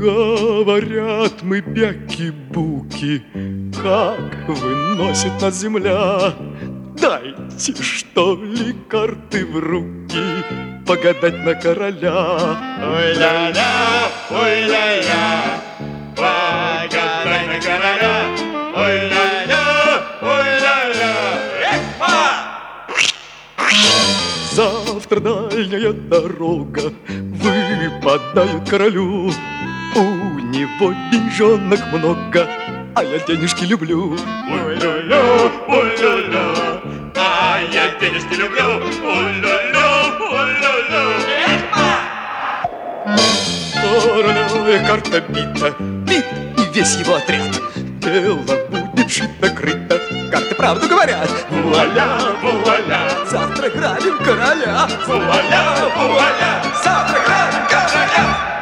Говорят мы бяки-буки, как выносит нас земля. Дайте, что ли, карты в руки, погадать на короля. Ой-ля-ля, ой-ля-ля, погадай на короля. Ой-ля-ля, ой-ля-ля, Завтра дальняя дорога выпадает королю. У него деньжонок много, а я денежки люблю. Ой-ля-ля, ой-ля-ля, а я денежки люблю. Ой-ля-ля, ой-ля-ля. Королевая карта бита, бит и весь его отряд. Дело будет шито-крыто, карты правду говорят. Вуаля, вуаля, Завтра грабим короля. вуаля, вуаля, Завтра грабим короля.